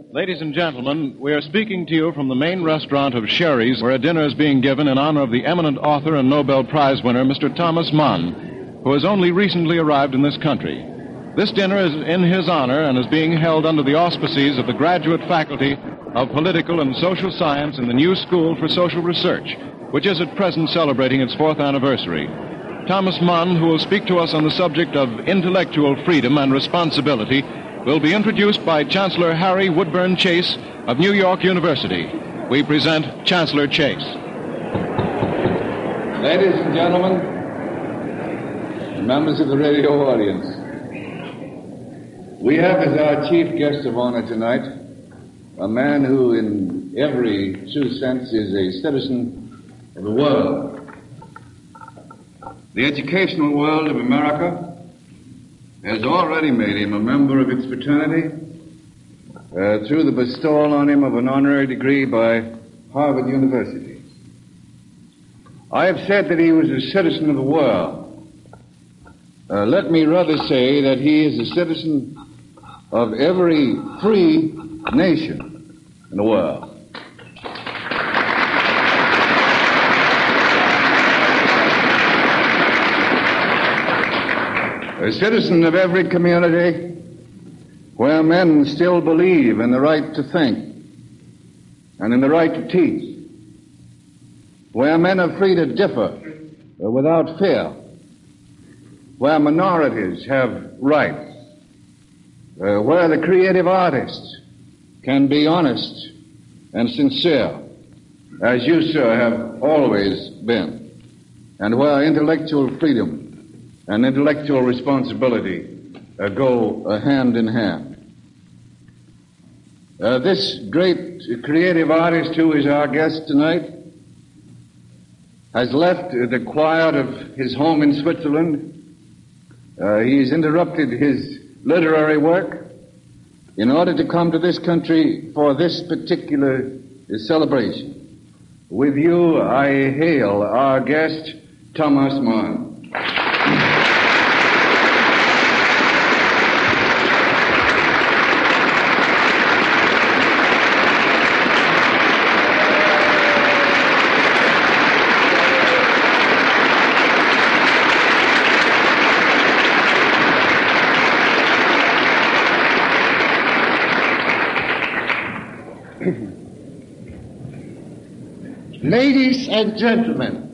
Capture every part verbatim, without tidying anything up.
Ladies and gentlemen, we are speaking to you from the main restaurant of Sherry's, where a dinner is being given in honor of the eminent author and Nobel Prize winner, Mister Thomas Mann, who has only recently arrived in this country. This dinner is in his honor and is being held under the auspices of the graduate faculty of Political and Social Science in the New School for Social Research, which is at present celebrating its fourth anniversary. Thomas Mann, who will speak to us on the subject of intellectual freedom and responsibility, will be introduced by Chancellor Harry Woodburn Chase of New York University. We present Chancellor Chase. Ladies and gentlemen, members of the radio audience, we have as our chief guest of honor tonight a man who in every true sense is a citizen of the world. The educational world of America has already made him a member of its fraternity uh, through the bestowal on him of an honorary degree by Harvard University. I have said that he was a citizen of the world. Uh, let me rather say that he is a citizen of every free nation in the world. A citizen of every community where men still believe in the right to think and in the right to teach, where men are free to differ without fear, where minorities have rights, Uh, where the creative artist can be honest and sincere, as you, sir, have always been, and where intellectual freedom and intellectual responsibility uh, go uh, hand in hand. Uh, this great creative artist who is our guest tonight has left uh, the quiet of his home in Switzerland. Uh, he's interrupted his literary work in order to come to this country for this particular celebration. With you, I hail our guest, Thomas Mann. Ladies and gentlemen,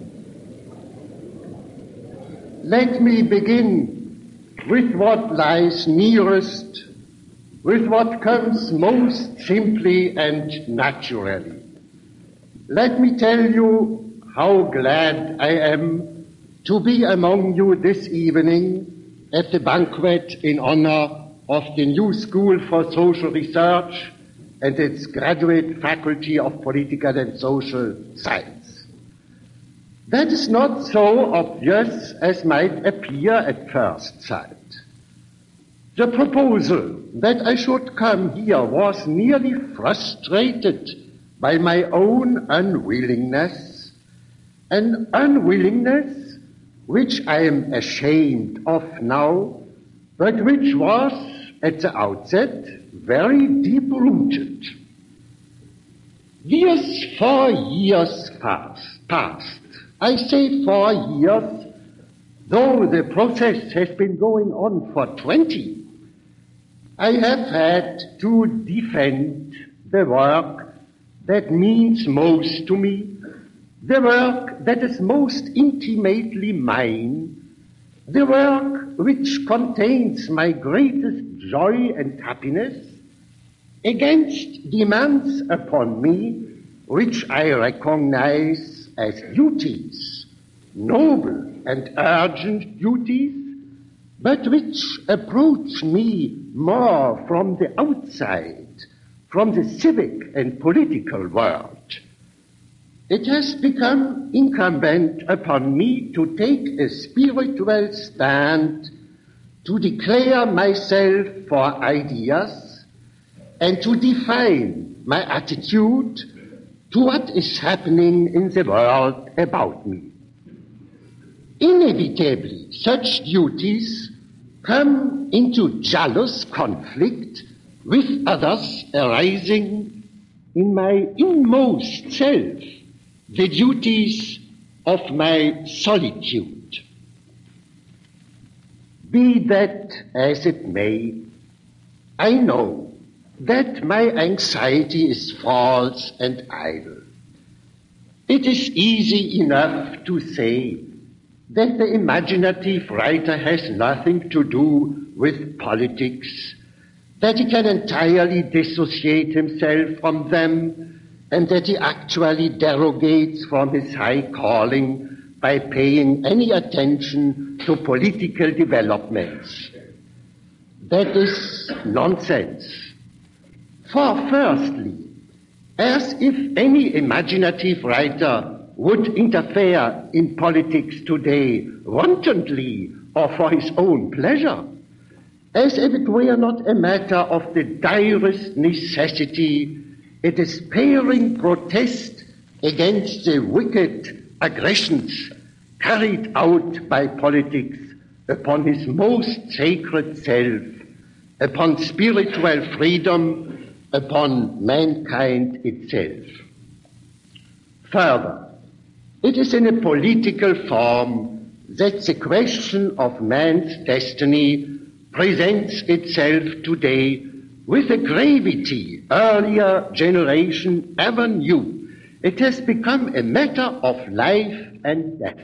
let me begin with what lies nearest, with what comes most simply and naturally. Let me tell you how glad I am to be among you this evening at the banquet in honor of the New School for Social Research and its graduate faculty of Political and Social Science. That is not so obvious as might appear at first sight. The proposal that I should come here was nearly frustrated by my own unwillingness, an unwillingness which I am ashamed of now, but which was at the outset very deep-rooted. Years, four years past, past. I say four years, though the process has been going on for twenty. I have had to defend the work that means most to me, the work that is most intimately mine, the work which contains my greatest joy and happiness, against demands upon me which I recognize as duties, noble and urgent duties, but which approach me more from the outside, from the civic and political world. It has become incumbent upon me to take a spiritual stand, to declare myself for ideas, and to define my attitude to what is happening in the world about me. Inevitably, such duties come into jealous conflict with others arising in my inmost self the duties of my solitude. Be that as it may, I know that my anxiety is false and idle. It is easy enough to say that the imaginative writer has nothing to do with politics, that he can entirely dissociate himself from them, and that he actually derogates from his high calling by paying any attention to political developments. That is nonsense. For firstly, as if any imaginative writer would interfere in politics today wantonly or for his own pleasure, as if it were not a matter of the direst necessity, a despairing protest against the wicked aggressions carried out by politics upon his most sacred self, upon spiritual freedom, upon mankind itself. Further, it is in a political form that the question of man's destiny presents itself today with a gravity earlier generation ever knew. It has become a matter of life and death.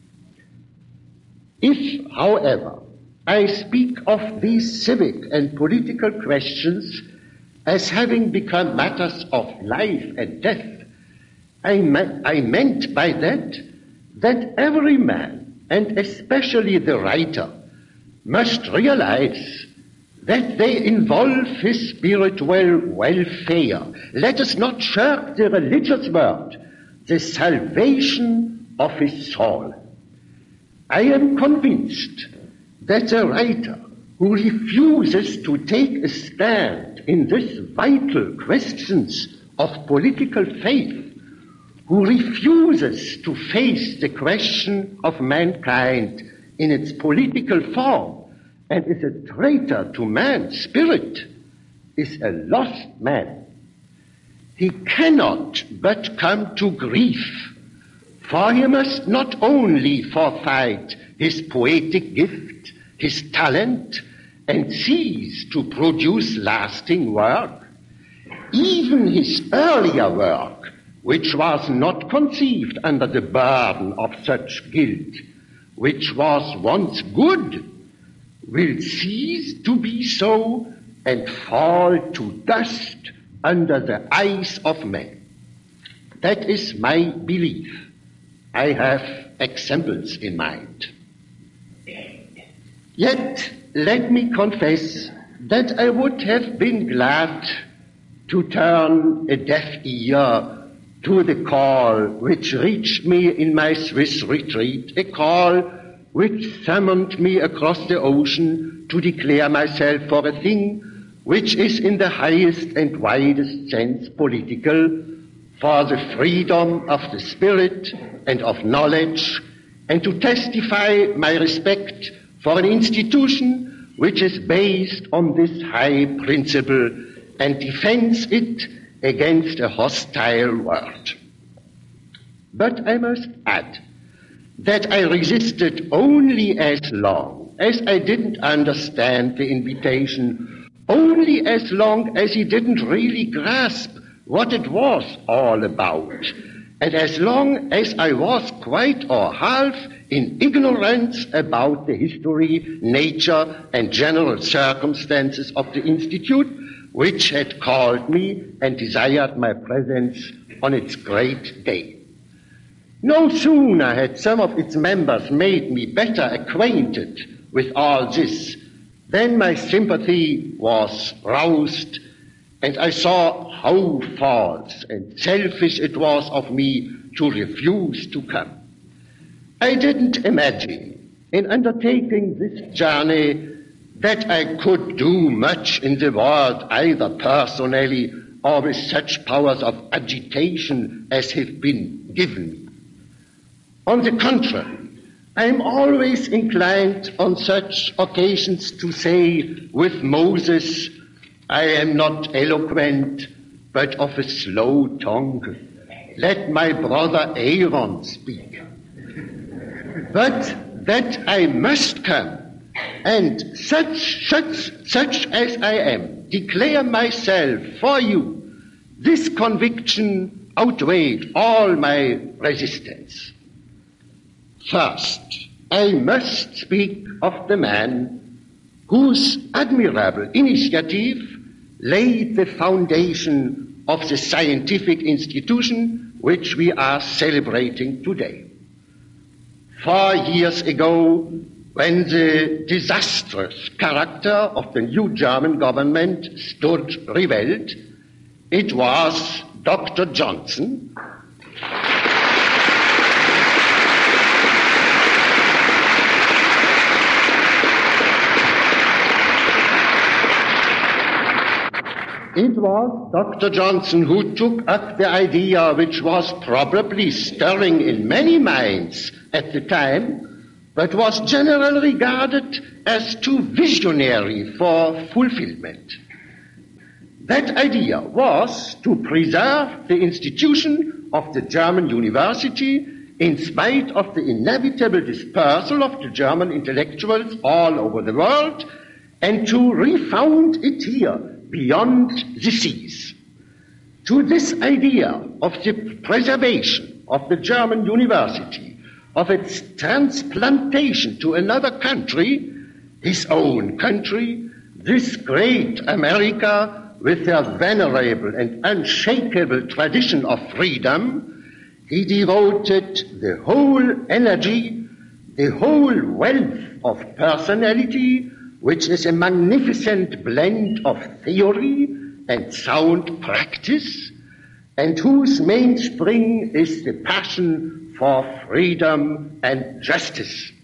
If, however, I speak of these civic and political questions as having become matters of life and death, I, me- I meant by that that every man, and especially the writer, must realize that they involve his spiritual welfare. Let us not shirk the religious word, the salvation of his soul. I am convinced that the writer who refuses to take a stand in these vital questions of political faith, who refuses to face the question of mankind in its political form, and is a traitor to man's spirit, is a lost man. He cannot but come to grief, for he must not only forfeit his poetic gift, his talent, and cease to produce lasting work. Even his earlier work, which was not conceived under the burden of such guilt, which was once good, will cease to be so and fall to dust under the eyes of men. That is my belief. I have examples in mind. Yet, let me confess that I would have been glad to turn a deaf ear to the call which reached me in my Swiss retreat, a call which summoned me across the ocean to declare myself for a thing which is in the highest and widest sense political, for the freedom of the spirit and of knowledge, and to testify my respect for an institution which is based on this high principle and defends it against a hostile world. But I must add that I resisted only as long as I didn't understand the invitation, only as long as he didn't really grasp what it was all about, and as long as I was quite or half in ignorance about the history, nature, and general circumstances of the Institute, which had called me and desired my presence on its great day. No sooner had some of its members made me better acquainted with all this than my sympathy was roused, and I saw how false and selfish it was of me to refuse to come. I didn't imagine, in undertaking this journey, that I could do much in the world, either personally or with such powers of agitation as have been given me. On the contrary, I am always inclined on such occasions to say with Moses, I am not eloquent, but of a slow tongue. Let my brother Aaron speak. But that I must come, and such, such, such as I am, declare myself for you, this conviction outweighed all my resistance. First, I must speak of the man whose admirable initiative laid the foundation of the scientific institution which we are celebrating today. Four years ago, when the disastrous character of the new German government stood revealed, it was Doctor Johnson It was Doctor Johnson who took up the idea, which was probably stirring in many minds at the time, but was generally regarded as too visionary for fulfillment. That idea was to preserve the institution of the German university in spite of the inevitable dispersal of the German intellectuals all over the world, and to refound it here beyond the seas. To this idea of the preservation of the German university, of its transplantation to another country, his own country, this great America with their venerable and unshakable tradition of freedom, he devoted the whole energy, the whole wealth of personality, which is a magnificent blend of theory and sound practice, and whose mainspring is the passion for freedom and justice.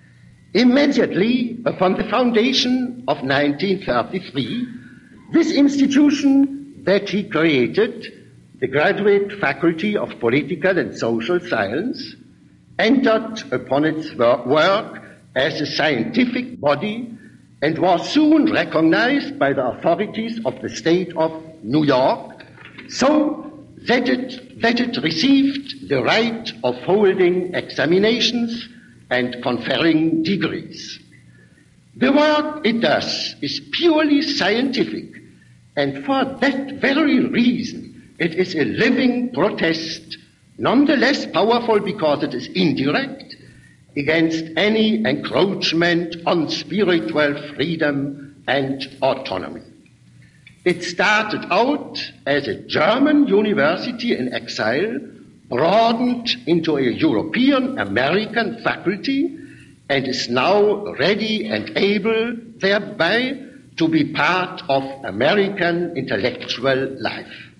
Immediately upon the foundation of nineteen thirty-three, this institution that he created, the Graduate Faculty of Political and Social Science, entered upon its work as a scientific body and was soon recognized by the authorities of the state of New York, so that it, that it received the right of holding examinations and conferring degrees. The work it does is purely scientific, and for that very reason it is a living protest, nonetheless powerful because it is indirect, against any encroachment on spiritual freedom and autonomy. It started out as a German university in exile, broadened into a European-American faculty, and is now ready and able thereby to be part of American intellectual life.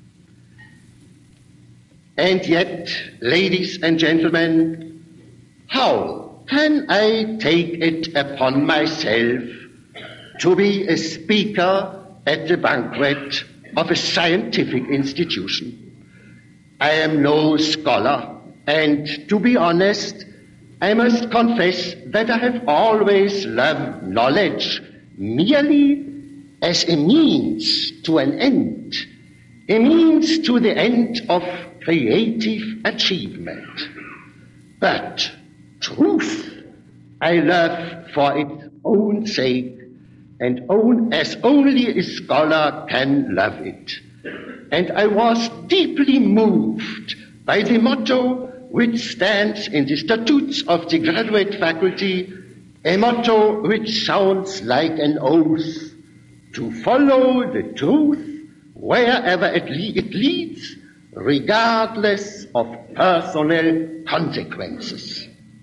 And yet, ladies and gentlemen, how can I take it upon myself to be a speaker at the banquet of a scientific institution? I am no scholar, and to be honest, I must confess that I have always loved knowledge merely as a means to an end, a means to the end of creative achievement. But truth I love for its own sake, and own as only a scholar can love it. And I was deeply moved by the motto which stands in the statutes of the graduate faculty, a motto which sounds like an oath: to follow the truth wherever it, le- it leads, regardless of personal consequences.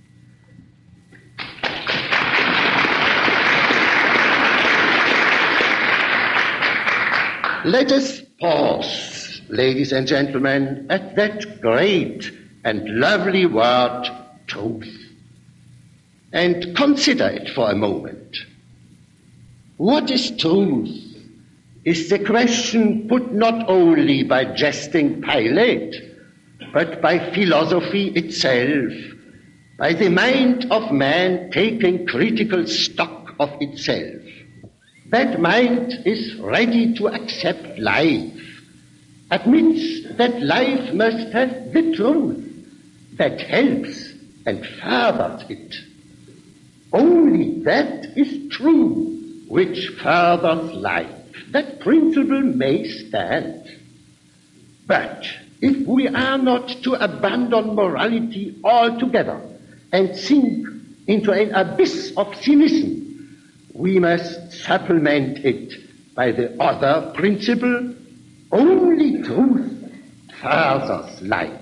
Let us pause, ladies and gentlemen, at that great and lovely word, truth, and consider it for a moment. What is truth? Is the question put not only by jesting Pilate, but by philosophy itself, by the mind of man taking critical stock of itself. that mind is ready to accept life, admits that life must have the truth that helps and furthers it. Only that is true which furthers life. That principle may stand. But if we are not to abandon morality altogether and sink into an abyss of cynicism, we must supplement it by the other principle: only truth furthers life.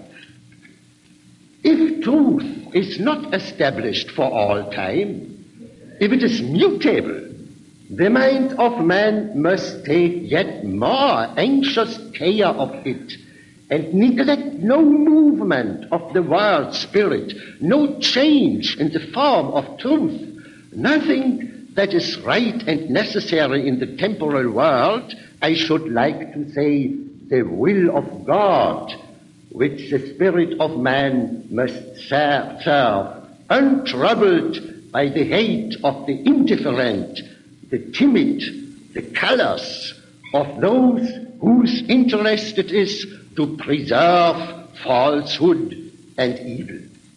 If truth is not established for all time, if it is mutable, the mind of man must take yet more anxious care of it, and neglect no movement of the world spirit, no change in the form of truth, nothing that is right and necessary in the temporal world, I should like to say the will of God, which the spirit of man must serve, serve untroubled by the hate of the indifferent, the timid, the callous, of those whose interest it is to preserve falsehood and evil.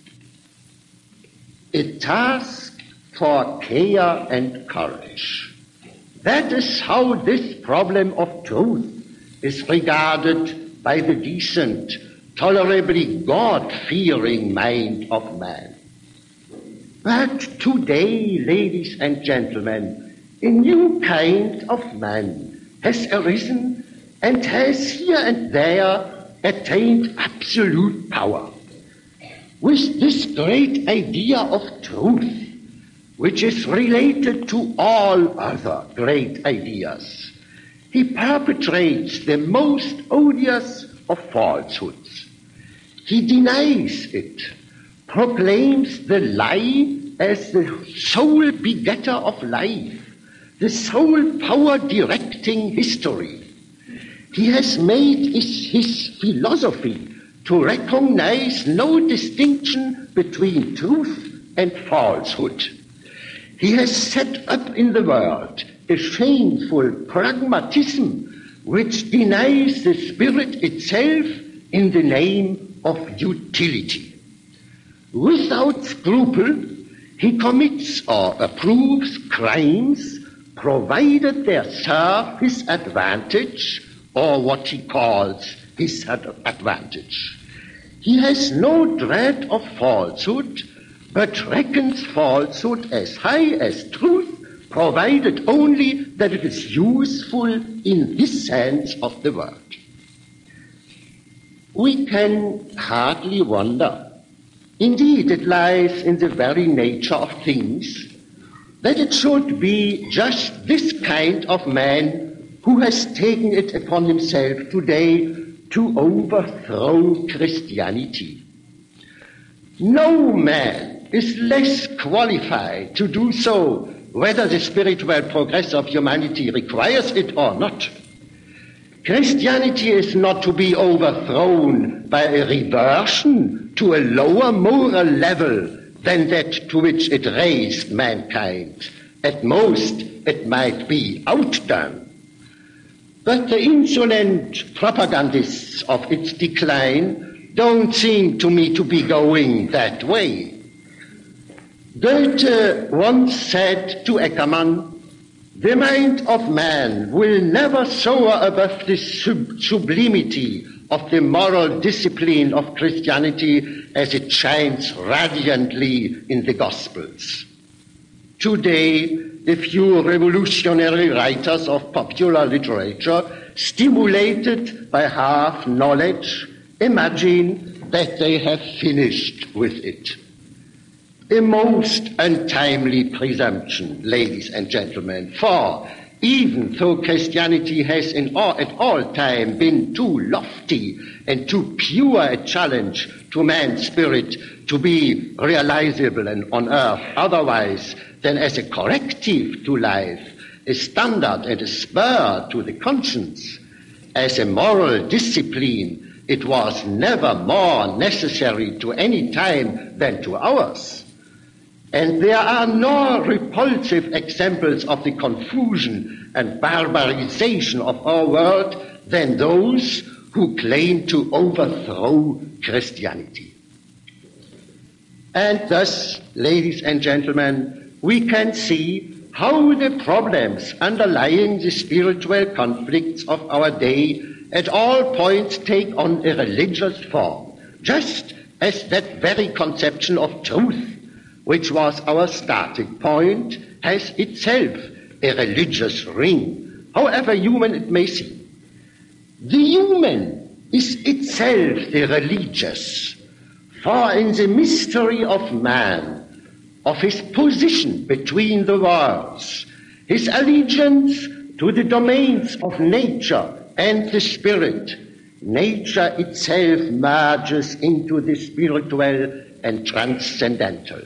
A task for care and courage. That is how this problem of truth is regarded by the decent, tolerably God-fearing mind of man. But today, ladies and gentlemen, a new kind of man has arisen and has here and there attained absolute power. With this great idea of truth, which is related to all other great ideas, he perpetrates the most odious of falsehoods. He denies it, proclaims the lie as the sole begetter of life, the sole power directing history. He has made his, his philosophy to recognize no distinction between truth and falsehood. He has set up in the world a shameful pragmatism which denies the spirit itself in the name of utility. Without scruple, he commits or approves crimes provided they serve his advantage, or what he calls his advantage. He has no dread of falsehood, but reckons falsehood as high as truth, provided only that it is useful in his sense of the word. We can hardly wonder, indeed it lies in the very nature of things, that it should be just this kind of man who has taken it upon himself today to overthrow Christianity. No man is less qualified to do so, whether the spiritual progress of humanity requires it or not. Christianity is not to be overthrown by a reversion to a lower moral level than that to which it raised mankind. At most, it might be outdone. But the insolent propagandists of its decline don't seem to me to be going that way. Goethe once said to Eckermann, "The mind of man will never soar above the sub- sublimity of the moral discipline of Christianity as it shines radiantly in the Gospels." Today, a few revolutionary writers of popular literature, stimulated by half-knowledge, imagine that they have finished with it. A most untimely presumption, ladies and gentlemen, for even though Christianity has in all, at all time been too lofty and too pure a challenge to man's spirit to be realizable and on earth otherwise than as a corrective to life, a standard and a spur to the conscience, as a moral discipline, it was never more necessary to any time than to ours. And there are no repulsive examples of the confusion and barbarization of our world than those who claim to overthrow Christianity. And thus, ladies and gentlemen, we can see how the problems underlying the spiritual conflicts of our day at all points take on a religious form, just as that very conception of truth, which was our starting point, has itself a religious ring, however human it may seem. The human is itself the religious, for in the mystery of man, of his position between the worlds, his allegiance to the domains of nature and the spirit, nature itself merges into the spiritual and transcendental.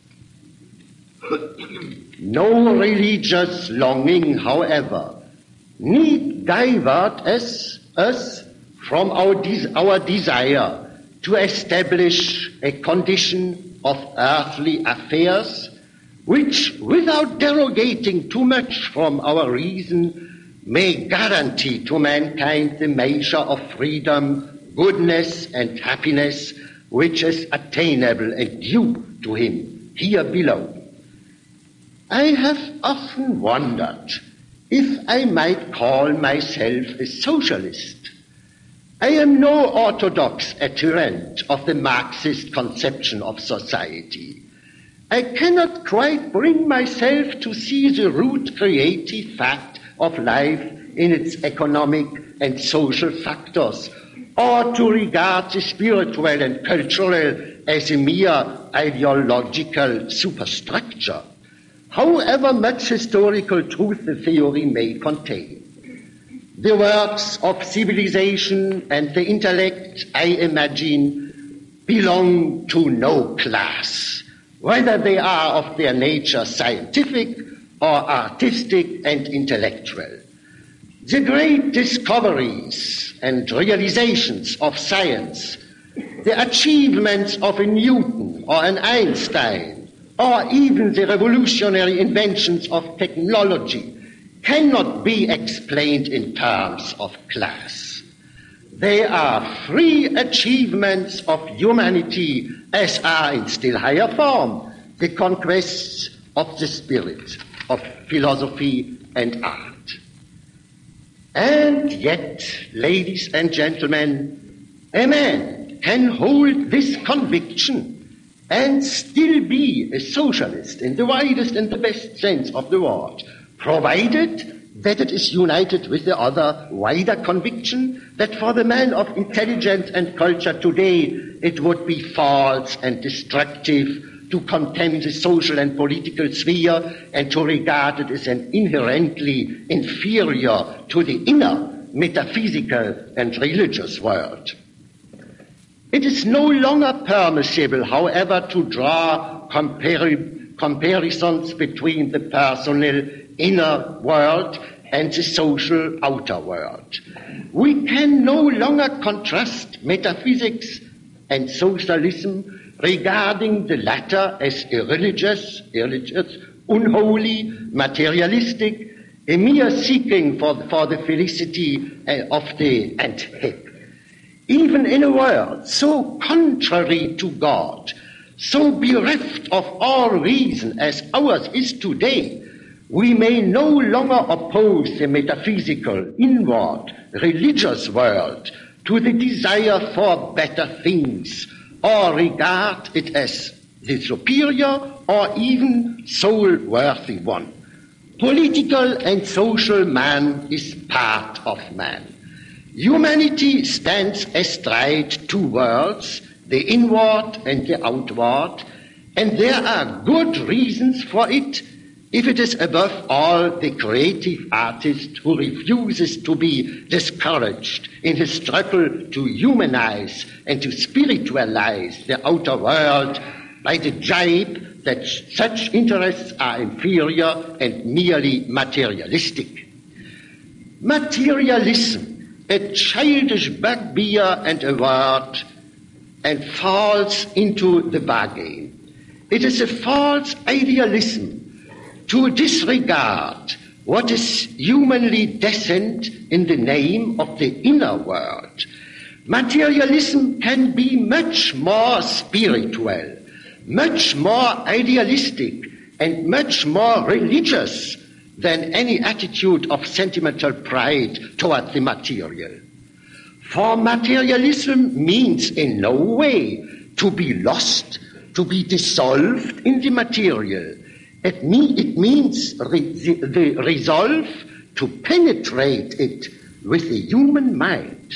No religious longing, however, need divert us, us from our, des- our desire to establish a condition of earthly affairs which, without derogating too much from our reason, may guarantee to mankind the measure of freedom, goodness, and happiness which is attainable and due to him here below. I have often wondered if I might call myself a socialist. I am no orthodox adherent of the Marxist conception of society. I cannot quite bring myself to see the root creative fact of life in its economic and social factors, or to regard the spiritual and cultural as a mere ideological superstructure, however much historical truth the theory may contain. The works of civilization and the intellect, I imagine, belong to no class, whether they are of their nature scientific or artistic and intellectual. The great discoveries and realizations of science, the achievements of a Newton or an Einstein, or even the revolutionary inventions of technology, cannot be explained in terms of class. They are free achievements of humanity, as are in still higher form the conquests of the spirit, of philosophy and art. And yet, ladies and gentlemen, a man can hold this conviction and still be a socialist in the widest and the best sense of the word, provided that it is united with the other wider conviction that for the man of intelligence and culture today it would be false and destructive to contemn the social and political sphere and to regard it as an inherently inferior to the inner metaphysical and religious world. It is no longer permissible, however, to draw compar- comparisons between the personal inner world and the social outer world. We can no longer contrast metaphysics and socialism, regarding the latter as irreligious, irreligious, unholy, materialistic, a mere seeking for, for the felicity of the anthemic. Even in a world so contrary to God, so bereft of all reason as ours is today, we may no longer oppose the metaphysical, inward, religious world to the desire for better things, or regard it as the superior or even soul-worthy one. Political and social man is part of man. Humanity stands astride two worlds, the inward and the outward, and there are good reasons for it if it is above all the creative artist who refuses to be discouraged in his struggle to humanize and to spiritualize the outer world by the jibe that such interests are inferior and merely materialistic. Materialism, a childish bugbear and a word, and falls into the bargain. It is a false idealism to disregard what is humanly decent in the name of the inner world. Materialism can be much more spiritual, much more idealistic, and much more religious than any attitude of sentimental pride toward the material. For materialism means in no way to be lost, to be dissolved in the material. It, mean, it means re, the, the resolve to penetrate it with the human mind.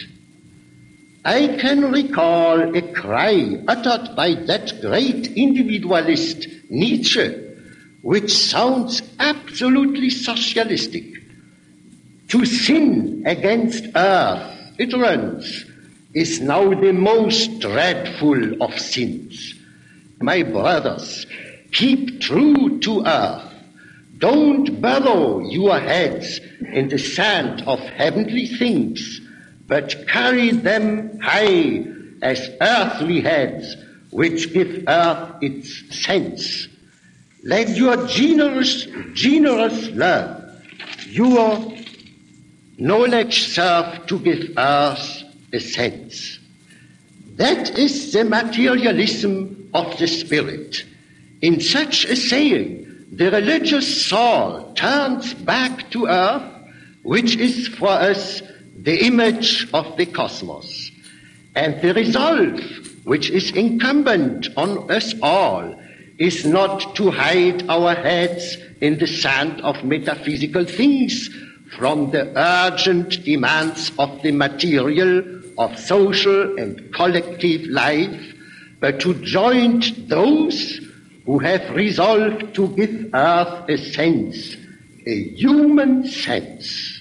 I can recall a cry uttered by that great individualist Nietzsche, which sounds absolutely socialistic. To sin against earth, it runs, is now the most dreadful of sins. My brothers, keep true to earth. Don't burrow your heads in the sand of heavenly things, but carry them high as earthly heads, which give earth its sense. Let your generous, generous love, your knowledge serve to give earth a sense. That is the materialism of the spirit. In such a saying, the religious soul turns back to earth, which is for us the image of the cosmos. And the resolve, which is incumbent on us all, is not to hide our heads in the sand of metaphysical things from the urgent demands of the material, of social and collective life, but to join those who have resolved to give earth a sense, a human sense.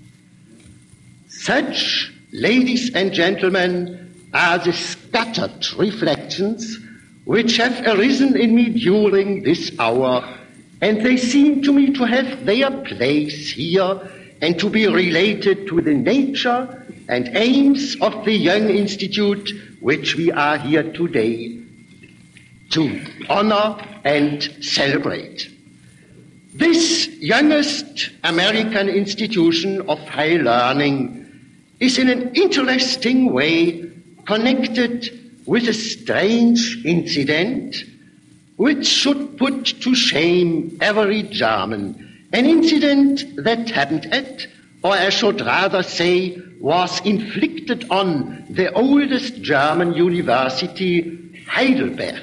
Such, ladies and gentlemen, are the scattered reflections which have arisen in me during this hour, and they seem to me to have their place here and to be related to the nature and aims of the Young Institute which we are here today to honor and celebrate. This youngest American institution of high learning is in an interesting way connected with a strange incident which should put to shame every German. An incident that happened at, or I should rather say, was inflicted on the oldest German university, Heidelberg.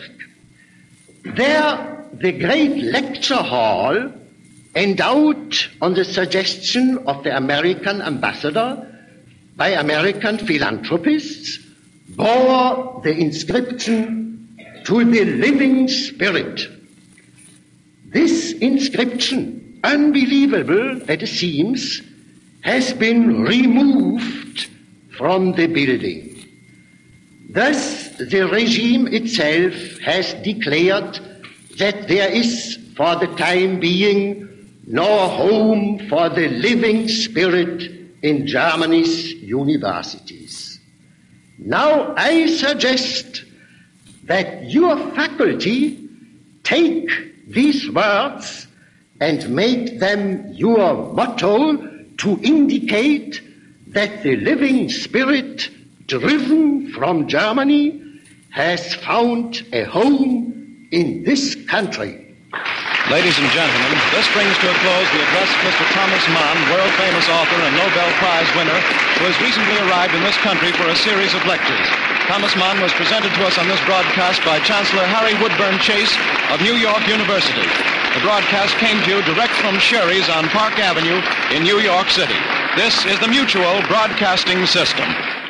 There, the great lecture hall, endowed on the suggestion of the American ambassador by American philanthropists, bore the inscription, "To the living spirit." This inscription, unbelievable as it seems, has been removed from the building. Thus, the regime itself has declared that there is, for the time being, no home for the living spirit in Germany's universities. Now I suggest that your faculty take these words and make them your motto to indicate that the living spirit driven from Germany has found a home in this country. Ladies and gentlemen, this brings to a close the address of Mister Thomas Mann, world-famous author and Nobel Prize winner, who has recently arrived in this country for a series of lectures. Thomas Mann was presented to us on this broadcast by Chancellor Harry Woodburn Chase of New York University. The broadcast came to you direct from Sherry's on Park Avenue in New York City. This is the Mutual Broadcasting System.